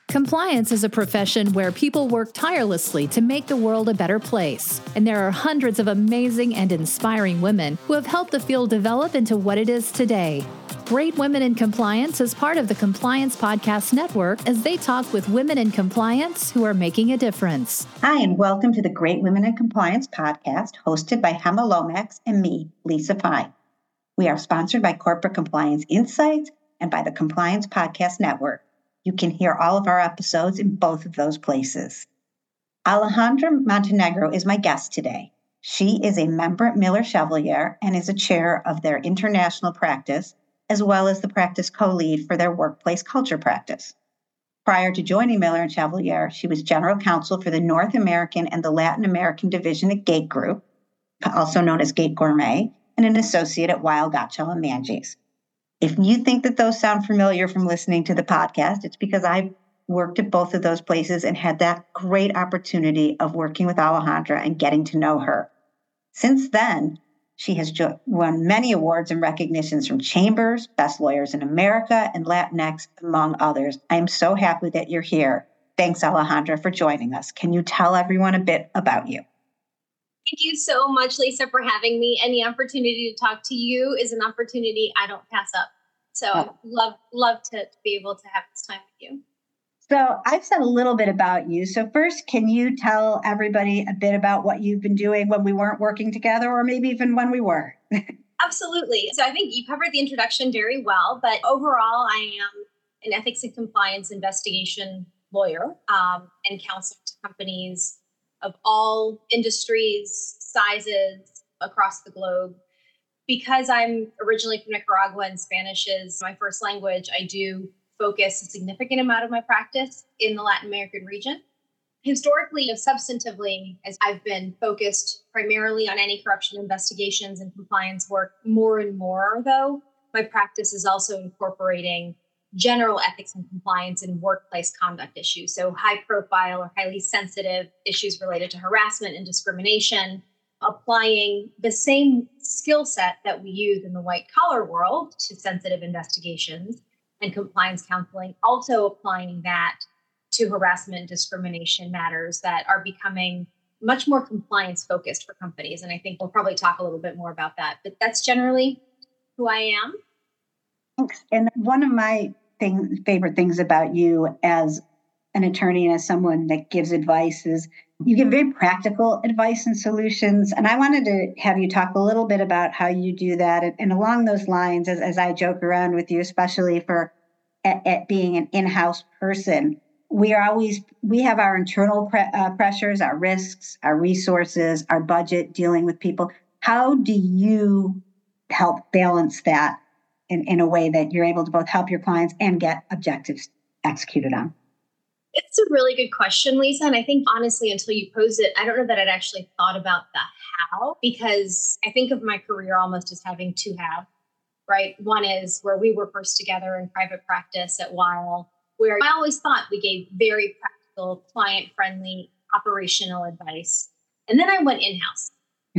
Compliance is a profession where people work tirelessly to make the world a better place. And there are hundreds of amazing and inspiring women who have helped the field develop into what it is today. Great Women in Compliance is part of the Compliance Podcast Network as they talk with women in compliance who are making a difference. Hi, and welcome to the Great Women in Compliance podcast hosted by Hema Lomax and me, Lisa Pye. We are sponsored by Corporate Compliance Insights and by the Compliance Podcast Network. You can hear all of our episodes in both of those places. Alejandra Montenegro is my guest today. She is a member at Miller Chevalier and is a chair of their international practice, as well as the practice co-lead for their workplace culture practice. Prior to joining Miller and Chevalier, she was general counsel for the North American and the Latin American division at Gate Group, also known as Gate Gourmet, and an associate at Weil Gotshal and Manges. If you think that those sound familiar from listening to the podcast, it's because I've worked at both of those places and had that great opportunity of working with Alejandra and getting to know her. Since then, she has won many awards and recognitions from Chambers, Best Lawyers in America, and Latinx, among others. I am so happy that you're here. Thanks, Alejandra, for joining us. Can you tell everyone a bit about you? Thank you so much, Lisa, for having me. Any opportunity to talk to you is an opportunity I don't pass up. So love to be able to have this time with you. So I've said a little bit about you. So first, can you tell everybody a bit about what you've been doing when we weren't working together, or maybe even when we were? Absolutely. So I think you covered the introduction very well, but overall, I am an ethics and compliance investigation lawyer and counsel to companies of all industries, sizes across the globe. Because I'm originally from Nicaragua and Spanish is my first language, I do focus a significant amount of my practice in the Latin American region. Historically and substantively, as I've been focused primarily on anti-corruption investigations and compliance work, more and more, though, my practice is also incorporating general ethics and compliance and workplace conduct issues. So high profile or highly sensitive issues related to harassment and discrimination, applying the same skill set that we use in the white collar world to sensitive investigations and compliance counseling, also applying that to harassment and discrimination matters that are becoming much more compliance focused for companies. And I think we'll probably talk a little bit more about that, but that's generally who I am. Thanks. And one of my favorite things about you as an attorney and as someone that gives advice is you give very practical advice and solutions. And I wanted to have you talk a little bit about how you do that. And along those lines, as I joke around with you, especially for at being an in-house person, we have our internal pressures, our risks, our resources, our budget, dealing with people. How do you help balance that in a way that you're able to both help your clients and get objectives executed on? It's a really good question, Lisa. And I think honestly, until you posed it, I don't know that I'd actually thought about the how, because I think of my career almost as having two halves, right? One is where we were first together in private practice at Weil, where I always thought we gave very practical, client-friendly, operational advice. And then I went in-house.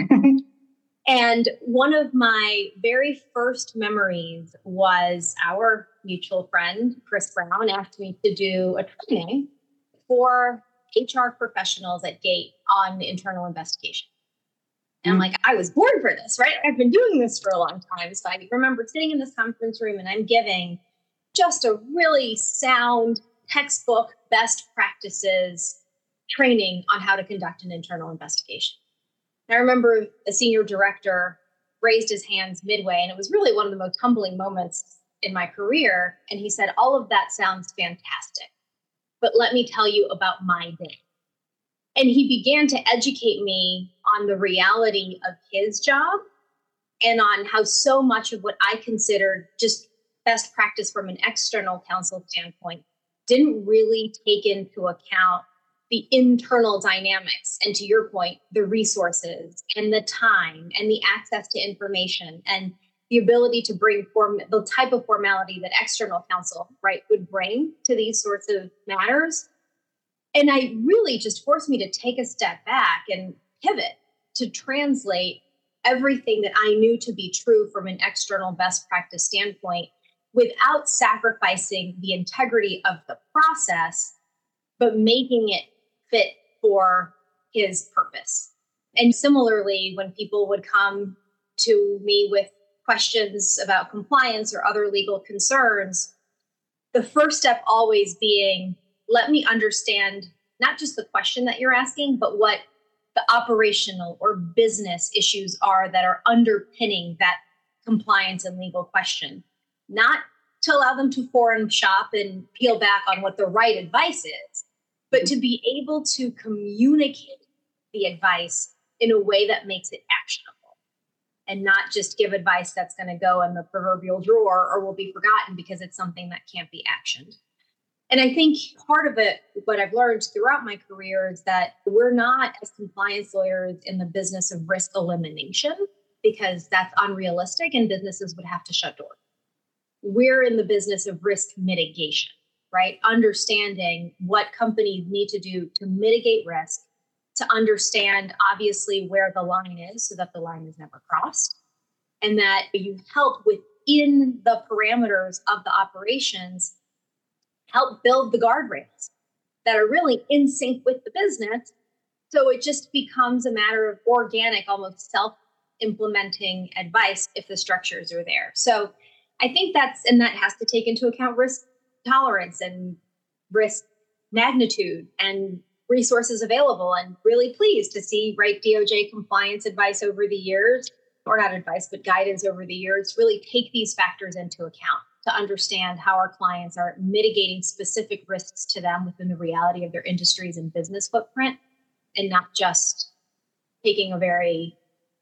And one of my very first memories was our mutual friend, Chris Brown, asked me to do a training for HR professionals at Gate on internal investigation. And I'm like, I was born for this, right? I've been doing this for a long time. So I remember sitting in this conference room and I'm giving just a really sound textbook best practices training on how to conduct an internal investigation. I remember the senior director raised his hands midway, and it was really one of the most humbling moments in my career. And he said, all of that sounds fantastic, but let me tell you about my day. And he began to educate me on the reality of his job and on how so much of what I considered just best practice from an external counsel standpoint didn't really take into account the internal dynamics, and to your point, the resources and the time and the access to information and the ability to bring the type of formality that external counsel, right, would bring to these sorts of matters. And I really just forced me to take a step back and pivot to translate everything that I knew to be true from an external best practice standpoint without sacrificing the integrity of the process but making it fit for his purpose. And similarly, when people would come to me with questions about compliance or other legal concerns, the first step always being, let me understand not just the question that you're asking, but what the operational or business issues are that are underpinning that compliance and legal question. Not to allow them to forum shop and peel back on what the right advice is, but to be able to communicate the advice in a way that makes it actionable and not just give advice that's going to go in the proverbial drawer or will be forgotten because it's something that can't be actioned. And I think part of it, what I've learned throughout my career is that we're not, as compliance lawyers, in the business of risk elimination because that's unrealistic and businesses would have to shut doors. We're in the business of risk mitigation, right? Understanding what companies need to do to mitigate risk, to understand obviously where the line is so that the line is never crossed, and that you help within the parameters of the operations, help build the guardrails that are really in sync with the business. So it just becomes a matter of organic, almost self-implementing advice if the structures are there. So I think that has to take into account risk tolerance and risk magnitude and resources available, and really pleased to see DOJ compliance advice over the years, or not advice, but guidance over the years, really take these factors into account to understand how our clients are mitigating specific risks to them within the reality of their industries and business footprint, and not just taking a very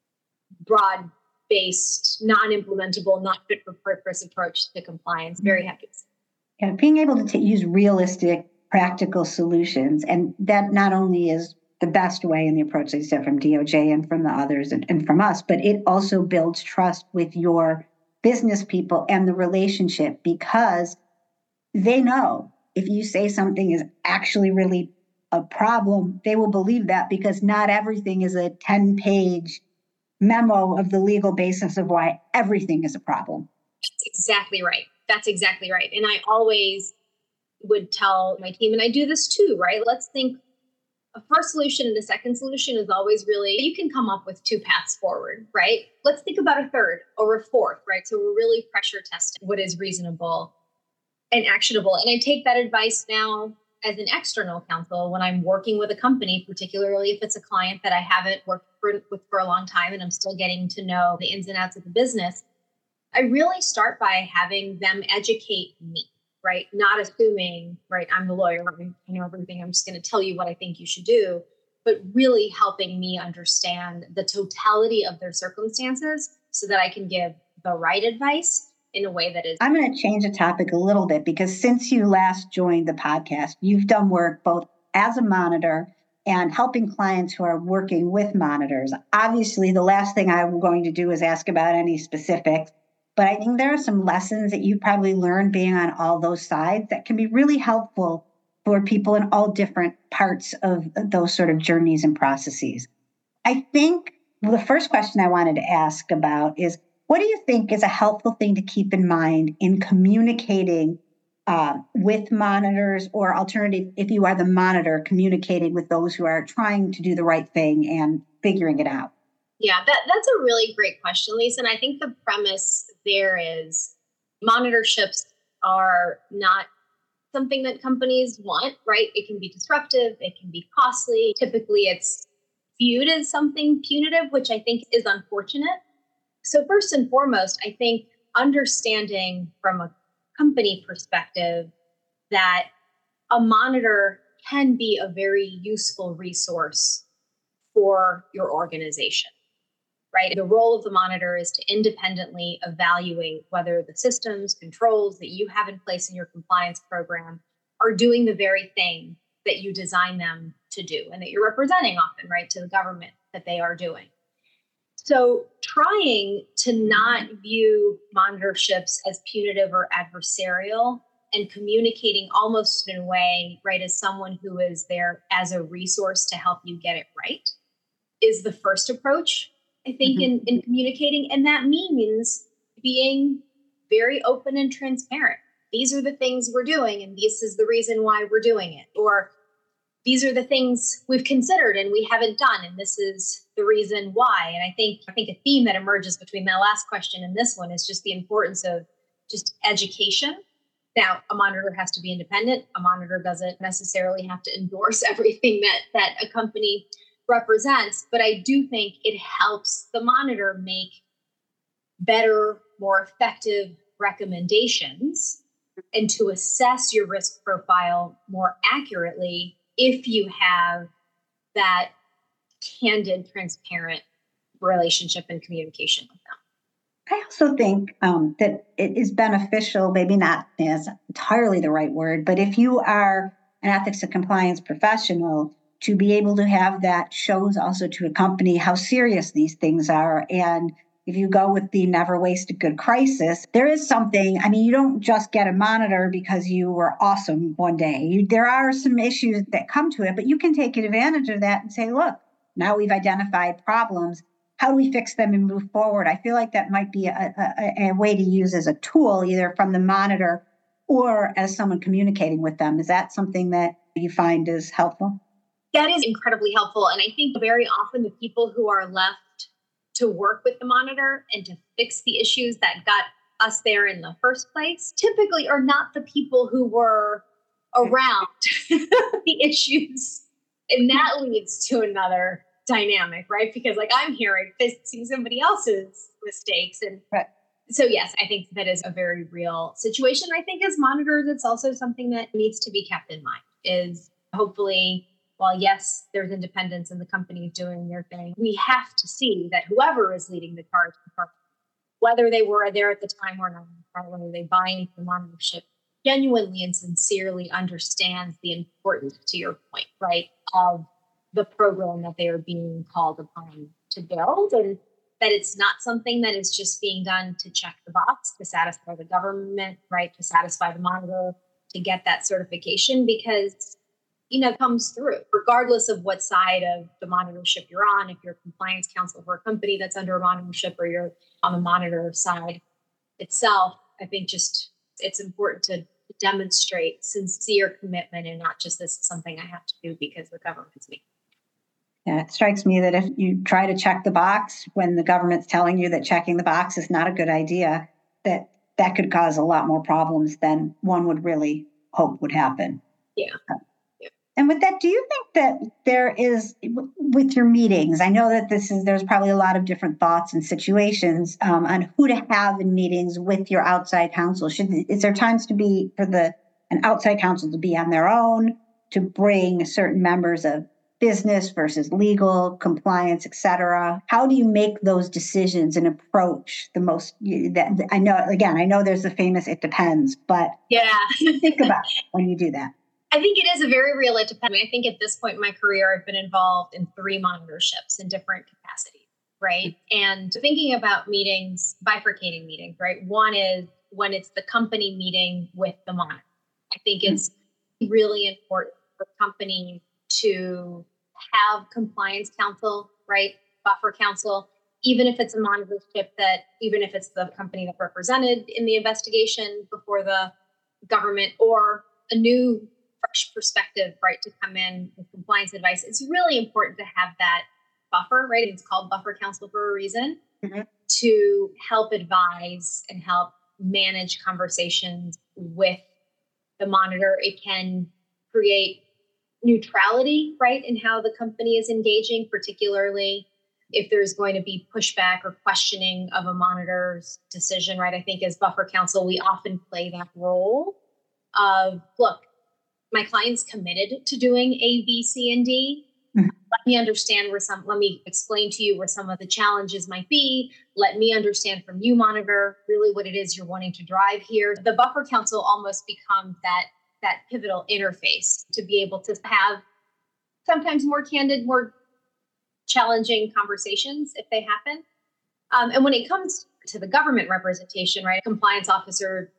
broad-based, non-implementable, not fit for purpose approach to compliance. Very happy. And being able to use realistic, practical solutions. And that not only is the best way in the approach they said from DOJ and from the others and from us, but it also builds trust with your business people and the relationship, because they know if you say something is actually really a problem, they will believe that, because not everything is a 10-page memo of the legal basis of why everything is a problem. That's exactly right. And I always would tell my team, and I do this too, right? Let's think a first solution and a second solution is always really, you can come up with two paths forward, right? Let's think about a third or a fourth, right? So we're really pressure testing what is reasonable and actionable. And I take that advice now as an external counsel when I'm working with a company, particularly if it's a client that I haven't worked with for a long time and I'm still getting to know the ins and outs of the business. I really start by having them educate me, right? Not assuming, right, I'm the lawyer, I know everything, I'm just going to tell you what I think you should do, but really helping me understand the totality of their circumstances so that I can give the right advice in a way that is. I'm going to change the topic a little bit, because since you last joined the podcast, you've done work both as a monitor and helping clients who are working with monitors. Obviously, the last thing I'm going to do is ask about any specifics. But I think there are some lessons that you probably learned being on all those sides that can be really helpful for people in all different parts of those sort of journeys and processes. I think the first question I wanted to ask about is, what do you think is a helpful thing to keep in mind in communicating with monitors, or alternative, if you are the monitor, communicating with those who are trying to do the right thing and figuring it out? Yeah, that's a really great question, Lisa. And I think the premise there is monitorships are not something that companies want, right? It can be disruptive, it can be costly. Typically, it's viewed as something punitive, which I think is unfortunate. So first and foremost, I think understanding from a company perspective that a monitor can be a very useful resource for your organization. Right? The role of the monitor is to independently evaluate whether the systems, controls that you have in place in your compliance program are doing the very thing that you design them to do and that you're representing often, right, to the government that they are doing. So trying to not view monitorships as punitive or adversarial and communicating almost in a way, right, as someone who is there as a resource to help you get it right is the first approach. I think in communicating, and that means being very open and transparent. These are the things we're doing, and this is the reason why we're doing it. Or these are the things we've considered and we haven't done, and this is the reason why. And I think a theme that emerges between that last question and this one is just the importance of just education. Now, a monitor has to be independent. A monitor doesn't necessarily have to endorse everything that a company represents, but I do think it helps the monitor make better, more effective recommendations and to assess your risk profile more accurately if you have that candid, transparent relationship and communication with them. I also think that it is beneficial, maybe not as entirely the right word, but if you are an ethics and compliance professional, to be able to have that shows also to a company how serious these things are. And if you go with the never waste a good crisis, there is something, I mean, you don't just get a monitor because you were awesome one day. There are some issues that come to it, but you can take advantage of that and say, look, now we've identified problems. How do we fix them and move forward? I feel like that might be a way to use as a tool, either from the monitor or as someone communicating with them. Is that something that you find is helpful? That is incredibly helpful. And I think very often the people who are left to work with the monitor and to fix the issues that got us there in the first place typically are not the people who were around the issues. And that leads to another dynamic, right? Because like I'm here and fixing somebody else's mistakes. And right. So yes, I think that is a very real situation. I think as monitors, it's also something that needs to be kept in mind is hopefully, while yes, there's independence and the company doing their thing, we have to see that whoever is leading the charge, whether they were there at the time or not, or whether they buy into the monitorship, genuinely and sincerely understands the importance, to your point, right, of the program that they are being called upon to build, and that it's not something that is just being done to check the box, to satisfy the government, right, to satisfy the monitor, to get that certification, because it comes through, regardless of what side of the monitorship you're on. If you're a compliance counsel for a company that's under a monitorship or you're on the monitor side itself, I think just it's important to demonstrate sincere commitment and not just this is something I have to do because the government's making. Yeah, it strikes me that if you try to check the box when the government's telling you that checking the box is not a good idea, that could cause a lot more problems than one would really hope would happen. Yeah. And with that, do you think that there is, with your meetings, I know that there's probably a lot of different thoughts and situations on who to have in meetings with your outside counsel. Is there times to be for an outside counsel to be on their own, to bring certain members of business versus legal, compliance, et cetera? How do you make those decisions and approach the most? I know there's the famous "it depends," but yeah, think about when you do that. I think it is a very real it depends. I think at this point in my career, I've been involved in 3 monitorships in different capacities, right? And thinking about meetings, bifurcating meetings, right? One is when it's the company meeting with the monitor. I think it's really important for companies to have compliance counsel, right? Buffer counsel, even if it's a monitorship even if it's the company that represented in the investigation before the government or a new fresh perspective, right, to come in with compliance advice. It's really important to have that buffer, right? It's called buffer counsel for a reason, to help advise and help manage conversations with the monitor. It can create neutrality, right, in how the company is engaging, particularly if there's going to be pushback or questioning of a monitor's decision, right? I think as buffer counsel, we often play that role of, look, my client's committed to doing A, B, C, and D. Let me explain to you where some of the challenges might be. Let me understand from you, monitor, really what it is you're wanting to drive here. The buffer counsel almost becomes that pivotal interface to be able to have sometimes more candid, more challenging conversations if they happen. And when it comes to the government representation, right, compliance officer,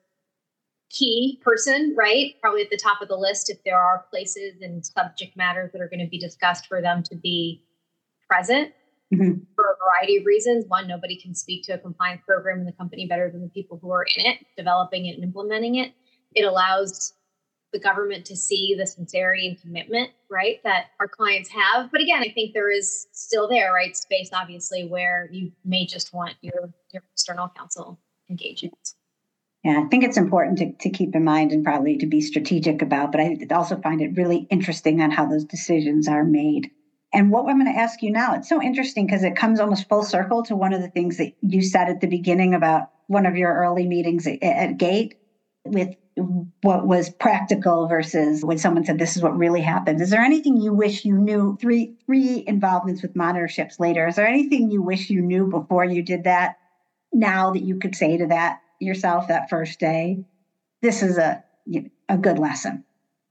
key person, right? Probably at the top of the list if there are places and subject matters that are going to be discussed for them to be present for a variety of reasons. One, nobody can speak to a compliance program in the company better than the people who are in it, developing it and implementing it. It allows the government to see the sincerity and commitment, right, that our clients have. But again, I think there is still there, right, space, obviously, where you may just want your external counsel engagement. Yeah, I think it's important to keep in mind and probably to be strategic about, but I also find it really interesting on how those decisions are made. And what I'm going to ask you now, it's so interesting because it comes almost full circle to one of the things that you said at the beginning about one of your early meetings at Gate with what was practical versus when someone said, this is what really happened. Is there anything you wish you knew, three involvements with monitorships later, is there anything you wish you knew before you did that now that you could say to that yourself that first day, this is a good lesson?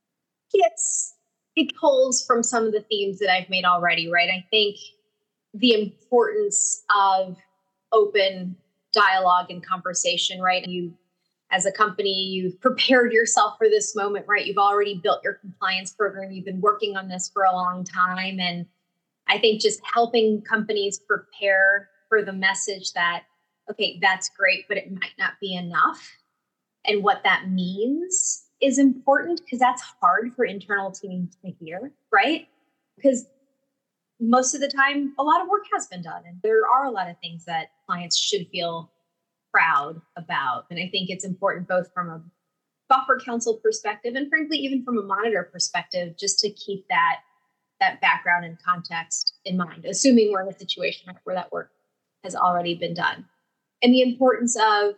It pulls from some of the themes that I've made already, right? I think the importance of open dialogue and conversation, right? You, as a company, you've prepared yourself for this moment, right? You've already built your compliance program. You've been working on this for a long time. And I think just helping companies prepare for the message that, okay, that's great, but it might not be enough. And what that means is important because that's hard for internal teams to hear, right? Because most of the time, a lot of work has been done. And there are a lot of things that clients should feel proud about. And I think it's important both from a software counsel perspective and frankly, even from a monitor perspective, just to keep that background and context in mind, assuming we're in a situation where that work has already been done. And the importance of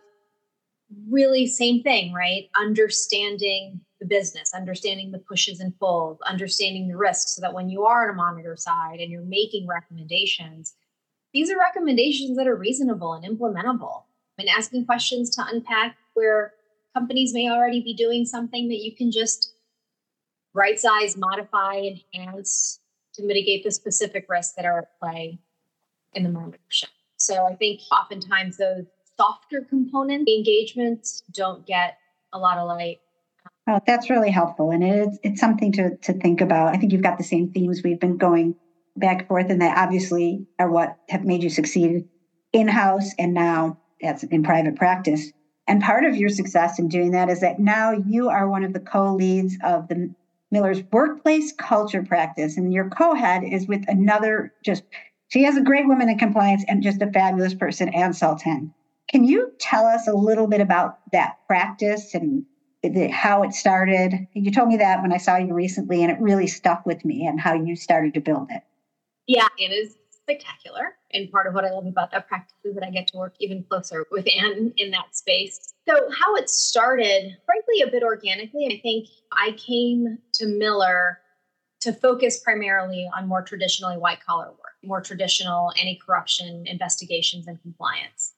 really same thing, right? Understanding the business, understanding the pushes and pulls, understanding the risks so that when you are on a monitor side and you're making recommendations, these are recommendations that are reasonable and implementable. And asking questions to unpack where companies may already be doing something that you can just right size, modify, enhance to mitigate the specific risks that are at play in the monitorship. So I think oftentimes those softer component engagements don't get a lot of light. Oh, that's really helpful. And it's something to think about. I think you've got the same themes we've been going back and forth, and that obviously are what have made you succeed in-house and now as in private practice. And part of your success in doing that is that now you are one of the co-leads of the Miller's workplace culture practice. And your co-head is with another, she has a great woman in compliance and just a fabulous person, Ann Sultan. Can you tell us a little bit about that practice and how it started? You told me that when I saw you recently, and it really stuck with me and how you started to build it. Yeah, it is spectacular. And part of what I love about that practice is that I get to work even closer with Ann in that space. So how it started, frankly, a bit organically. I think I came to Miller to focus primarily on more traditionally white-collar work, more traditional anti-corruption investigations and compliance.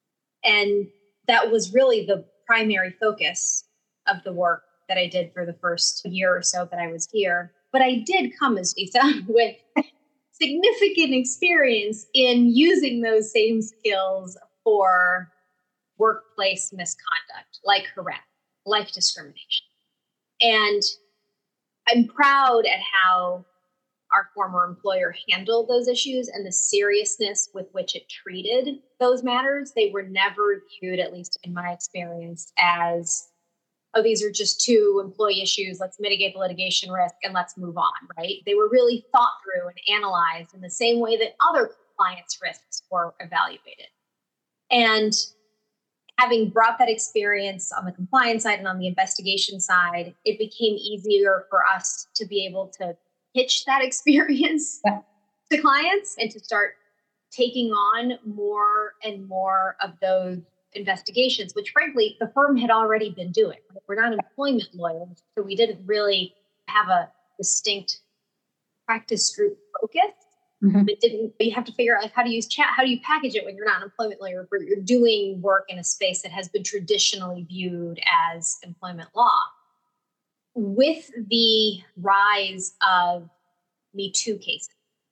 And that was really the primary focus of the work that I did for the first year or so that I was here. But I did come, as Lisa, with significant experience in using those same skills for workplace misconduct, like harassment, like discrimination. And I'm proud at how our former employer handled those issues and the seriousness with which it treated those matters. They were never viewed, at least in my experience, as, oh, these are just two employee issues. Let's mitigate the litigation risk and let's move on, right? They were really thought through and analyzed in the same way that other compliance risks were evaluated. And having brought that experience on the compliance side and on the investigation side, it became easier for us to be able to pitch that experience to clients and to start taking on more and more of those investigations, which frankly, the firm had already been doing. We're not employment lawyers, so we didn't really have a distinct practice group focus. Mm-hmm. You have to figure out how to use chat, how do you package it when you're not an employment lawyer, but you're doing work in a space that has been traditionally viewed as employment law. With the rise of Me Too cases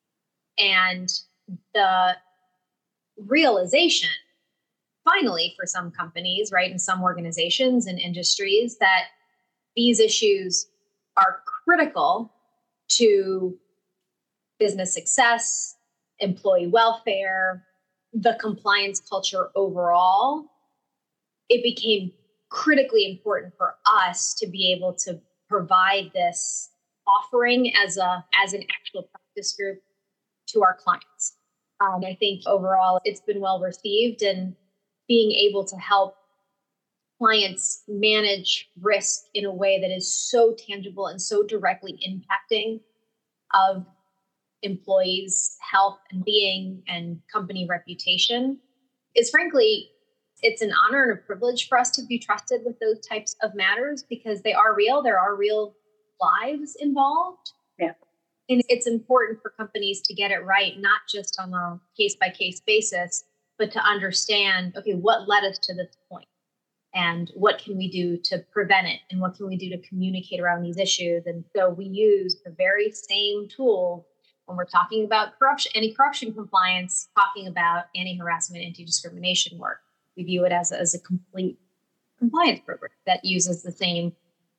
and the realization, finally, for some companies, right, and some organizations and industries, that these issues are critical to business success, employee welfare, the compliance culture overall, it became critically important for us to be able to provide this offering as an actual practice group to our clients. I think overall it's been well received, and being able to help clients manage risk in a way that is so tangible and so directly impacting of employees' health and being and company reputation is frankly, it's an honor and a privilege for us to be trusted with those types of matters because they are real. There are real lives involved. Yeah. And it's important for companies to get it right, not just on a case-by-case basis, but to understand, okay, what led us to this point? And what can we do to prevent it? And what can we do to communicate around these issues? And so we use the very same tool when we're talking about corruption, anti-corruption compliance, talking about anti-harassment, anti-discrimination work. We view it as a complete compliance program that uses the same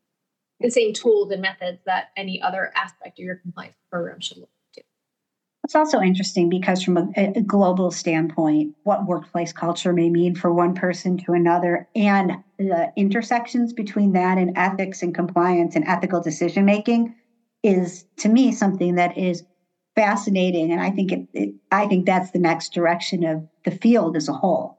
tools and methods that any other aspect of your compliance program should look to. It's also interesting because from a global standpoint, what workplace culture may mean for one person to another, and the intersections between that and ethics and compliance and ethical decision making is, to me, something that is fascinating. And I think that's the next direction of the field as a whole.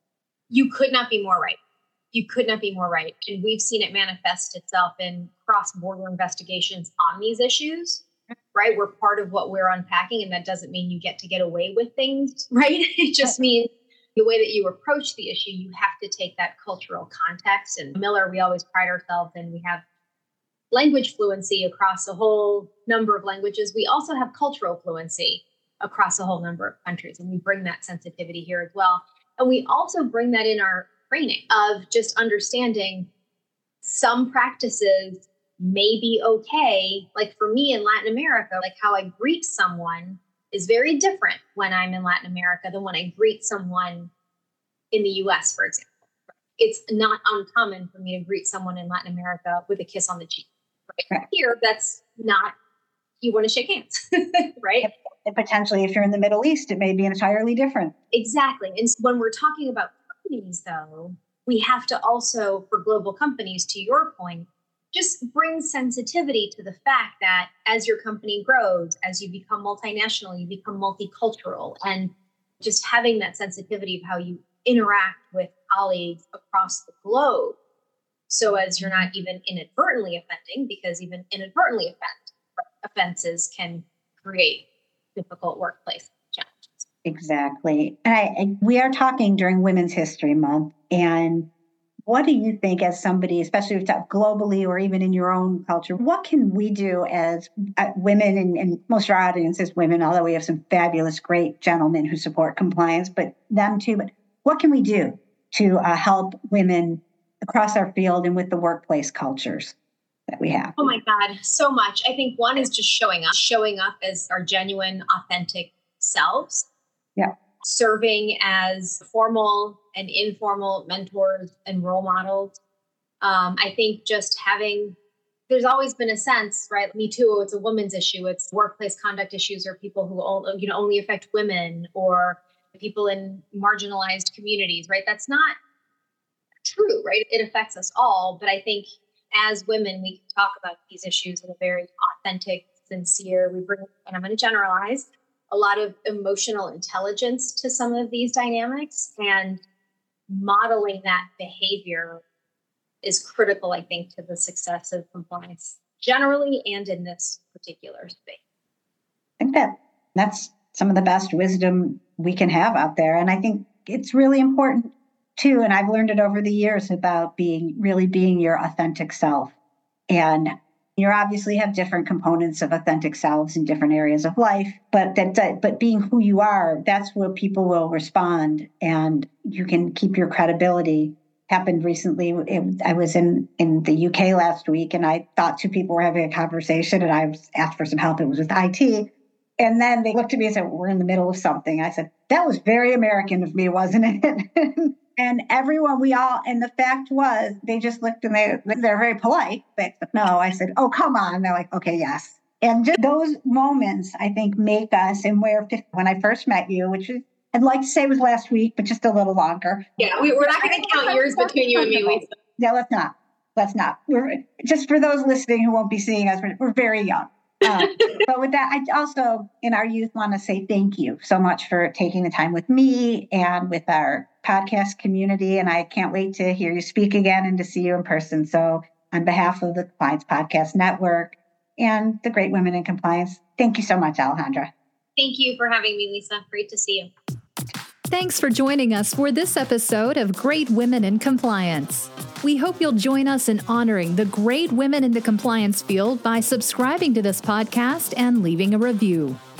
You could not be more right. You could not be more right. And we've seen it manifest itself in cross-border investigations on these issues, right? We're part of what we're unpacking, and that doesn't mean you get to get away with things, right? It just means the way that you approach the issue, you have to take that cultural context. And Miller, we always pride ourselves in, we have language fluency across a whole number of languages. We also have cultural fluency across a whole number of countries, and we bring that sensitivity here as well. And we also bring that in our training of just understanding some practices may be okay. Like for me in Latin America, like how I greet someone is very different when I'm in Latin America than when I greet someone in the US, for example. It's not uncommon for me to greet someone in Latin America with a kiss on the cheek. Right? Here, that's not, you want to shake hands, right? And potentially, if you're in the Middle East, it may be entirely different. Exactly. And when we're talking about companies, though, we have to also, for global companies, to your point, just bring sensitivity to the fact that as your company grows, as you become multinational, you become multicultural, and just having that sensitivity of how you interact with colleagues across the globe. So as you're not even inadvertently offending, because even inadvertently offenses can create difficult workplace challenges. Exactly. And we are talking during Women's History Month. And what do you think as somebody, especially if you talk globally or even in your own culture, what can we do as women, and most of our audience is women, although we have some fabulous, great gentlemen who support compliance, but them too. But what can we do to help women across our field and with the workplace cultures that we have? Oh my God, so much. I think one is just showing up as our genuine, authentic selves. Yeah. Serving as formal and informal mentors and role models. I think just there's always been a sense, right? Me Too, it's a women's issue. It's workplace conduct issues or people who only affect women or people in marginalized communities, right? That's not true, right? It affects us all. But I think as women, we can talk about these issues in a very authentic, sincere, and I'm going to generalize, a lot of emotional intelligence to some of these dynamics, and modeling that behavior is critical, I think, to the success of compliance generally and in this particular space. I think that's some of the best wisdom we can have out there. And I think it's really important too, and I've learned it over the years, about being your authentic self. And you obviously have different components of authentic selves in different areas of life, but being who you are, that's where people will respond, and you can keep your credibility. Happened recently. I was in the UK last week, and I thought two people were having a conversation, and I was asked for some help. It was with IT. And then they looked at me and said, "We're in the middle of something." I said, "That was very American of me, wasn't it?" And and the fact was, they just looked and they're very polite. But no, I said, "Oh, come on." They're like, "Okay, yes." And just those moments, I think, make us, and when I first met you, which I'd like to say was last week, but just a little longer. Yeah, we're not going to count years between you and me, Lisa. Yeah, let's not. let's not. We're just for those listening who won't be seeing us, we're very young. But with that, I also, in our youth, want to say thank you so much for taking the time with me and with our podcast community. And I can't wait to hear you speak again and to see you in person. So on behalf of the Compliance Podcast Network and the Great Women in Compliance, thank you so much, Alejandra. Thank you for having me, Lisa. Great to see you. Thanks for joining us for this episode of Great Women in Compliance. We hope you'll join us in honoring the great women in the compliance field by subscribing to this podcast and leaving a review.